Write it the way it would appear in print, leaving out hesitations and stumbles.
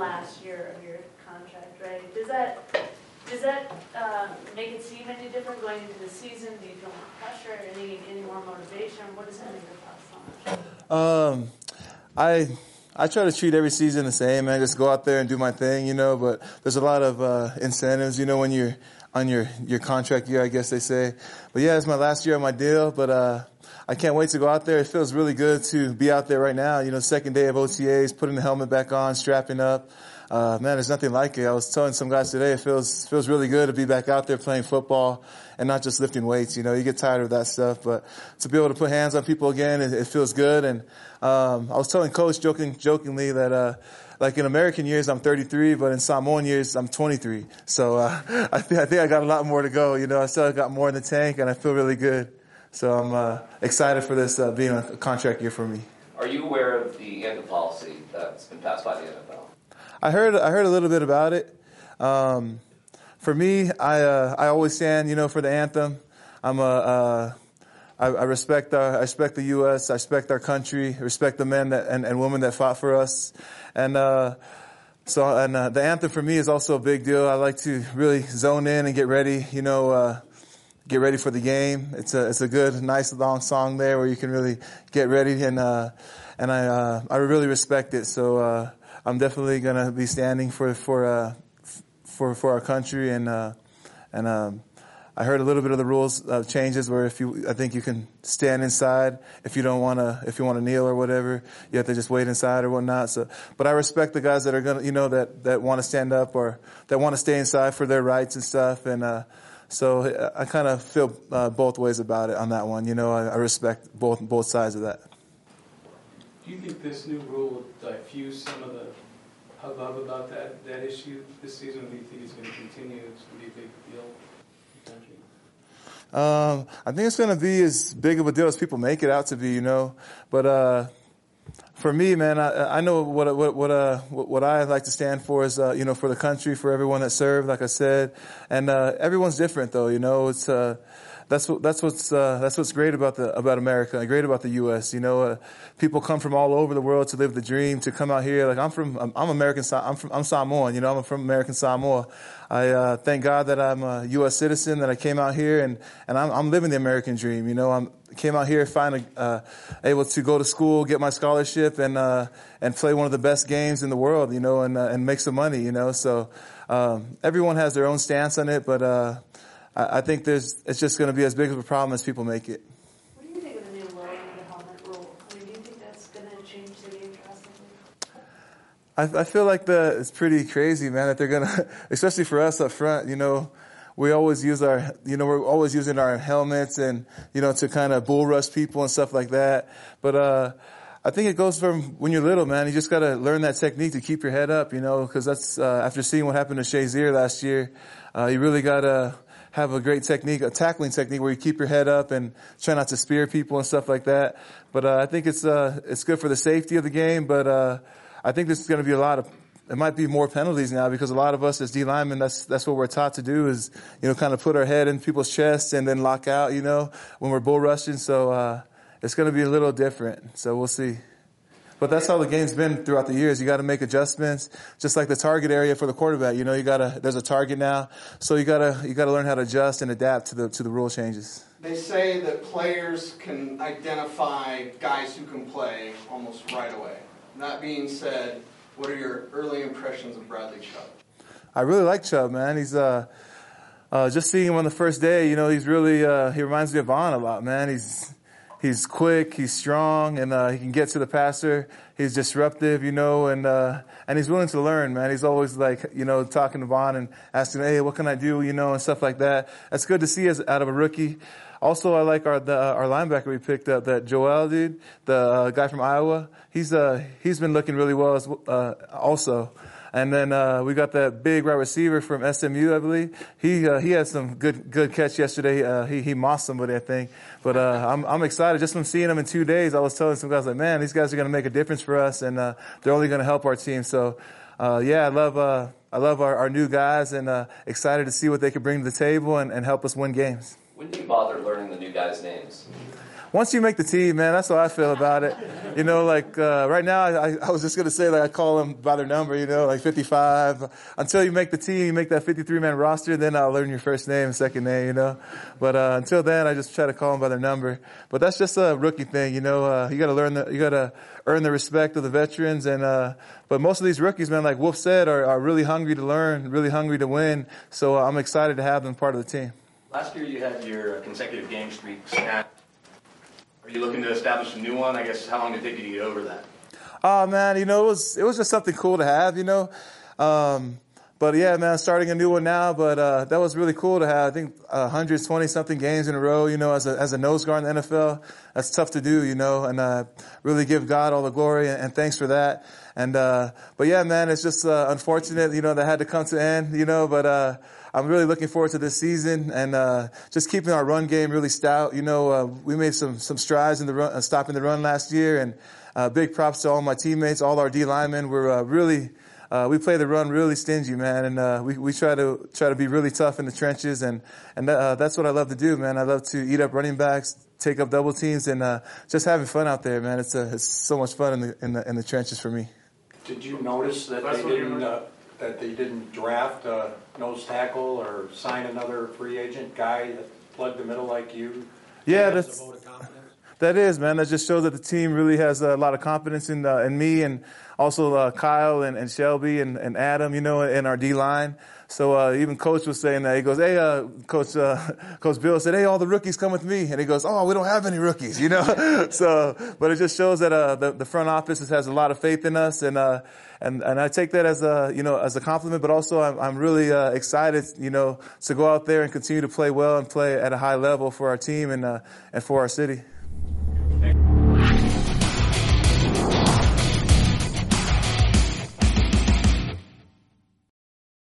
last year of your contract, right? Does that make it seem any different going into the season? Do you feel more pressure, any more motivation? What is kind of your thoughts on that? I try to treat every season the same, man. Just go out there and do my thing, you know. But there's a lot of incentives, you know, when you're on your contract year, I guess they say. But yeah, it's my last year of my deal. But I can't wait to go out there. It feels really good to be out there right now. You know, second day of OTAs, putting the helmet back on, strapping up. Man, there's nothing like it. I was telling some guys today, it feels really good to be back out there playing football and not just lifting weights. You know, you get tired of that stuff, but to be able to put hands on people again, it feels good. And I was telling Coach jokingly that like in American years, I'm 33, but in Samoan years, I'm 23. So I think I got a lot more to go. You know, I still got more in the tank, and I feel really good. So I'm excited for this being a contract year for me. Are you aware of the anthem policy that's been passed by the NFL? I heard a little bit about it. For me, I always stand, you know, for the anthem. I respect the U.S. I respect our country. I respect the men and women that fought for us. And the anthem for me is also a big deal. I like to really zone in and get ready, you know, get ready for the game. It's a good, nice long song there where you can really get ready, and I really respect it. So I'm definitely gonna be standing for our country, and I heard a little bit of the rules changes where I think you can stand inside if you want to kneel or whatever, you have to just wait inside or whatnot. So, but I respect the guys that are gonna, you know, that want to stand up or that want to stay inside for their rights and stuff, and so I kind of feel both ways about it on that one. You know, I respect both sides of that. Do you think this new rule will diffuse some of the hubbub about that issue this season, or do you think it's going to continue? It's going to be a big deal in the country? I think it's going to be as big of a deal as people make it out to be, you know. But for me, man, I know what I like to stand for is, you know, for the country, for everyone that served, like I said, and everyone's different, though. You know, it's that's what's great about America and great about the U.S. You know, people come from all over the world to live the dream, to come out here. Like I'm American. I'm Samoan. You know, I'm from American Samoa. I thank God that I'm a U.S. citizen, that I came out here and I'm living the American dream. You know, I came out here finally able to go to school, get my scholarship, and play one of the best games in the world. You know, and make some money. You know, so everyone has their own stance on it, but I think it's just going to be as big of a problem as people make it. What do you think of the new logo and the helmet rule? I mean, do you think that's going to change the game drastically? I feel like it's pretty crazy, man, that they're going to, especially for us up front, you know, we're always using our helmets and, you know, to kind of bull rush people and stuff like that. But, I think it goes from when you're little, man. You just got to learn that technique to keep your head up, you know, because that's, after seeing what happened to Shazier last year, you really got to have a great technique, a tackling technique where you keep your head up and try not to spear people and stuff like that. But I think it's good for the safety of the game. But I think this is going to be it might be more penalties now, because a lot of us as D linemen, that's what we're taught to do is, you know, kind of put our head in people's chests and then lock out, you know, when we're bull rushing. So it's going to be a little different. So we'll see. But that's how the game's been throughout the years. You got to make adjustments, just like the target area for the quarterback. You know, there's a target now, so you got to learn how to adjust and adapt to the rule changes. They say that players can identify guys who can play almost right away. That being said, what are your early impressions of Bradley Chubb? I really like Chubb, man. He's just seeing him on the first day. You know, he's really he reminds me of Vaughn a lot, man. He's quick, he's strong, and he can get to the passer. He's disruptive, you know, and he's willing to learn, man. He's always like, you know, talking to Vaughn and asking, hey, what can I do, you know, and stuff like that. That's good to see out of a rookie. Also, I like our linebacker we picked up, that Joel dude, the guy from Iowa. He's been looking really well also. And then we got that big wide receiver from SMU, I believe. He had some good catch yesterday. He mossed somebody, I think. But I'm excited just from seeing him in 2 days. I was telling some guys, like, man, these guys are going to make a difference for us, and they're only going to help our team. So yeah, I love our new guys, and excited to see what they can bring to the table and help us win games. When do you bother learning the new guys' names? once you make the team, man, that's how I feel about it. You know, like right now, I was just going to say, like, I call them by their number, you know, like 55. Until you make the team, you make that 53-man roster, then I'll learn your first name and second name, you know. But until then, I just try to call them by their number. But that's just a rookie thing, you know. You got to earn the respect of the veterans. And but most of these rookies, man, like Wolf said, are really hungry to learn, really hungry to win. So I'm excited to have them part of the team. Last year you had your consecutive game streak snapped. Are you looking to establish a new one? I guess how long did it take you to get over that? Oh, man, you know, it was just something cool to have, you know. But yeah, man, starting a new one now, but that was really cool to have. I think 120-something games in a row, you know, as a nose guard in the NFL. That's tough to do, you know, and really give God all the glory and thanks for that. And but yeah, man, it's just unfortunate, you know, that had to come to an end, you know, but I'm really looking forward to this season and just keeping our run game really stout. You know, we made some strides in the run, stopping the run last year, and big props to all my teammates, all our D linemen. We're really we play the run really stingy, man, and we try to be really tough in the trenches, and that's what I love to do, man. I love to eat up running backs, take up double teams, and just having fun out there, man. It's so much fun in the trenches for me. Did you notice that they didn't draft a nose tackle or sign another free agent guy that plugged the middle like you? Yeah, that's a vote of confidence. That is, man. That just shows that the team really has a lot of confidence in me, and also Kyle and Shelby and Adam, you know, and our D line. So even Coach was saying that. He goes, "Hey, Coach Bill said, hey, all the rookies come with me." And he goes, "Oh, we don't have any rookies," you know. So, but it just shows that the front office has a lot of faith in us, and I take that as a compliment. But also, I'm really excited, you know, to go out there and continue to play well and play at a high level for our team and for our city.